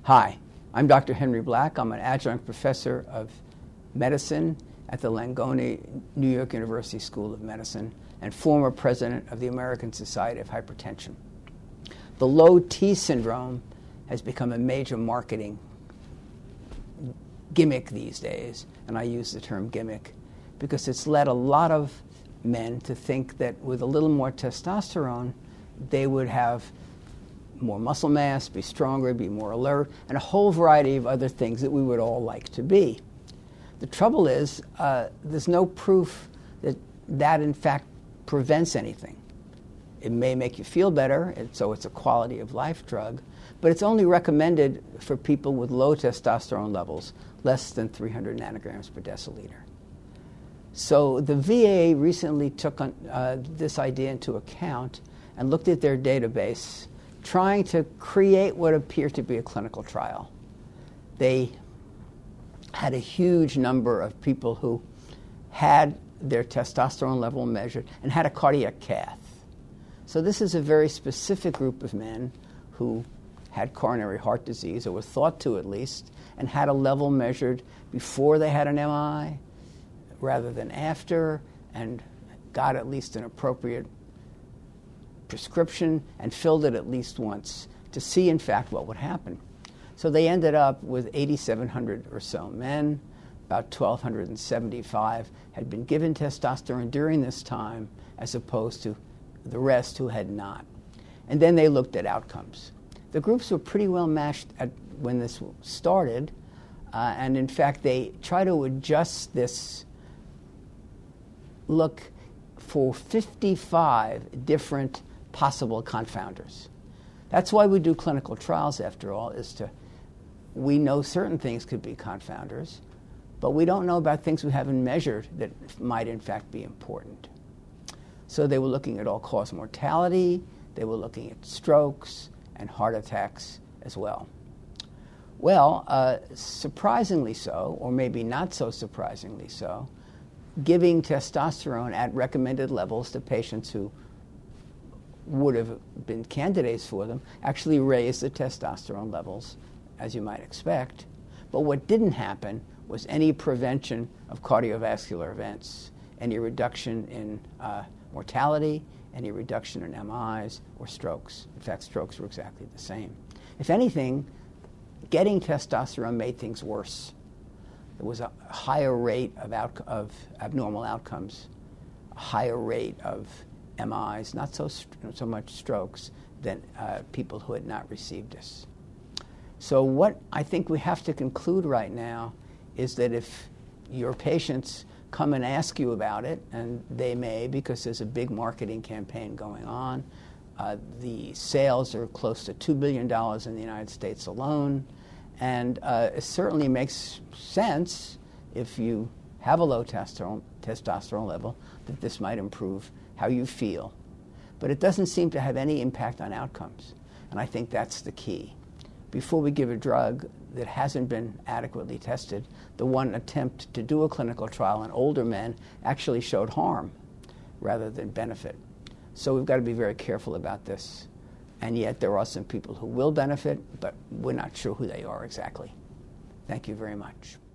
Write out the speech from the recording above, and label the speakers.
Speaker 1: Hi, I'm Dr. Henry Black. I'm an adjunct professor of medicine at the Langone New York University School of Medicine and former president of the American Society of Hypertension. The low T syndrome has become a major marketing gimmick these days, and I use the term gimmick because it's led a lot of men to think that with a little more testosterone, they would have more muscle mass, be stronger, be more alert, and a whole variety of other things that we would all like to be. The trouble is, there's no proof that that in fact prevents anything. It may make you feel better, so it's a quality of life drug, but it's only recommended for people with low testosterone levels, less than 300 nanograms per deciliter. So the VA recently took this idea into account and looked at their database, trying to create what appeared to be a clinical trial. They had a huge number of people who had their testosterone level measured and had a cardiac cath. So this is a very specific group of men who had coronary heart disease, or were thought to at least, and had a level measured before they had an MI rather than after, and got at least an appropriate prescription and filled it at least once to see, in fact, what would happen. So they ended up with 8,700 or so men. About 1,275 had been given testosterone during this time, as opposed to the rest who had not. And then they looked at outcomes. The groups were pretty well matched when this started, and in fact, they try to adjust this look for 55 different possible confounders. That's why we do clinical trials, after all, we know certain things could be confounders, but we don't know about things we haven't measured that might in fact be important. So they were looking at all-cause mortality, they were looking at strokes and heart attacks as well. Well, surprisingly so, or maybe not so surprisingly so, giving testosterone at recommended levels to patients who would have been candidates for them actually raised the testosterone levels, as you might expect. But what didn't happen was any prevention of cardiovascular events, any reduction in mortality, any reduction in MIs or strokes. In fact, strokes were exactly the same. If anything, getting testosterone made things worse. There was a higher rate of abnormal outcomes, a higher rate of MIs, not so much strokes, than people who had not received this. So what I think we have to conclude right now is that if your patients come and ask you about it, and they may because there's a big marketing campaign going on, the sales are close to $2 billion in the United States alone, and it certainly makes sense if you have a low testosterone level that this might improve how you feel. But it doesn't seem to have any impact on outcomes, and I think that's the key. Before we give a drug that hasn't been adequately tested, the one attempt to do a clinical trial in older men actually showed harm rather than benefit. So we've got to be very careful about this. And yet there are some people who will benefit, but we're not sure who they are exactly. Thank you very much.